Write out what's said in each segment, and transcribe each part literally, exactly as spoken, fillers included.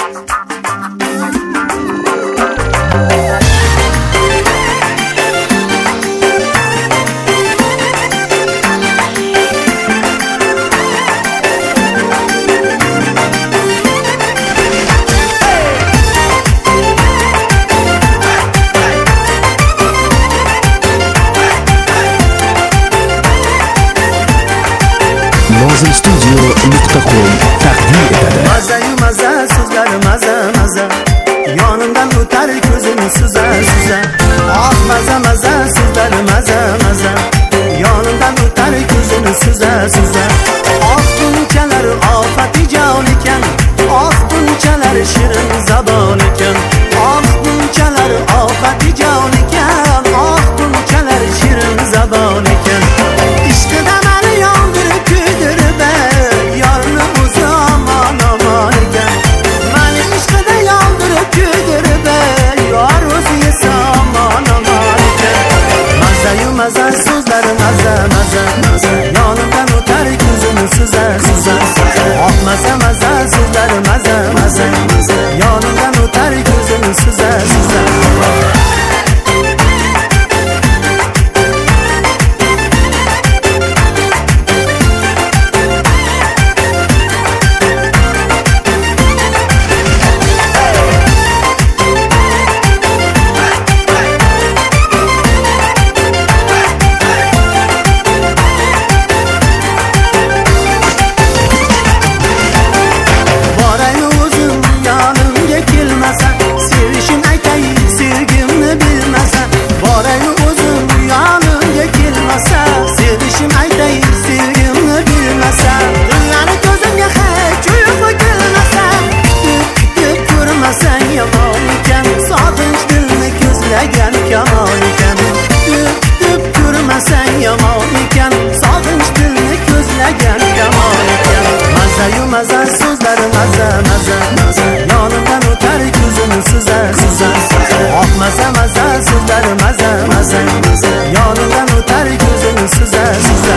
Nozim studio nuqta com taqdim etadi. Maza-yu maza so'zlar maza maza, yonimdan o'tar ko'zim suza suza. Ah maza maza so'zlar maza maza, yonimdan o'tar ko'zim suza suza. Ah bunchalar ofati jon ekan, ah bunchalar shirin zabon ekan. Ah bunchalar ofati jon ekan, ah bunchalar shirin zabon ekan. Ishqida meni yondirib kuydirib yorni o'zi aman aman ekan. Meni ishqida yondirib kuydirib yor o'zi esa aman aman ekan. Maza-yu maza so'zlar maza maza maza, yonimdan o'tar ko'zim suza suza. Oh maza maza so'zlar maza maza maza, yonimdan o'tar ko'zim suza suza. Maza-yu maza so'zlar maza maza maza, yonimdan o'tar ko'zim suza suza. Oh maza maza so'zlar maza maza maza, yonimdan o'tar ko'zim suza suza.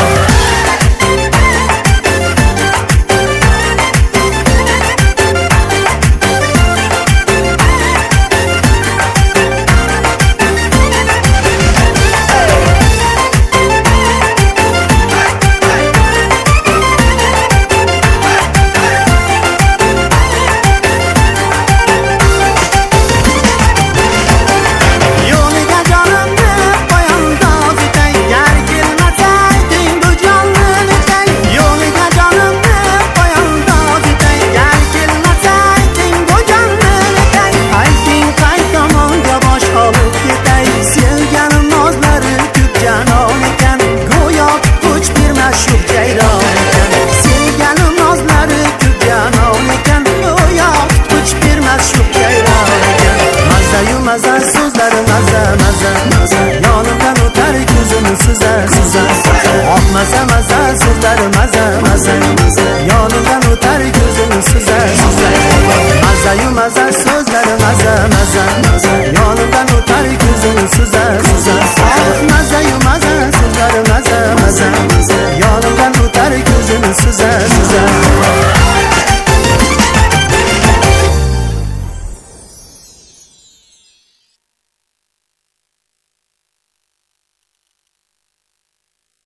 Maza so'zlar maza maza maza, yonimdan o'tar ko'zim suza suza. Oh maza maza so'zlar maza maza maza, yonimdan o'tar ko'zim suza suza. Maza-yu maza so'zlar maza maza maza, yonimdan o'tar ko'zim suza suza. Oh maza-yu maza so'zlar maza maza maza, yonimdan o'tar ko'zim suza suza.